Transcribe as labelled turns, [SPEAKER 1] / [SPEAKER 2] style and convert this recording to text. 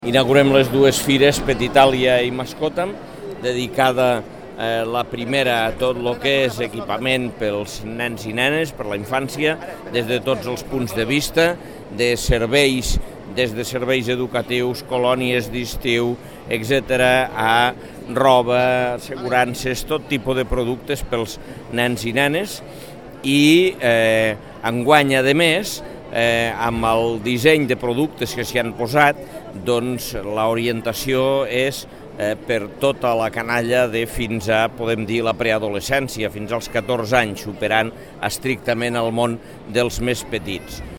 [SPEAKER 1] Inaugurem les dues fires Petitàlia i Mascotam, dedicada la primera a tot el que és equipament pels nens i nenes, per la infància, des de tots els punts de vista, de serveis, des de serveis educatius, colònies d'estiu, etc., a roba, assegurances, tot tipus de productes pels nens i nenes. I enguany, a més, amb el disseny de productes que s'hi han posat, doncs l'orientació és per tota la canalla de fins a, podem dir, la preadolescència, fins als 14 anys, superant estrictament el món dels més petits.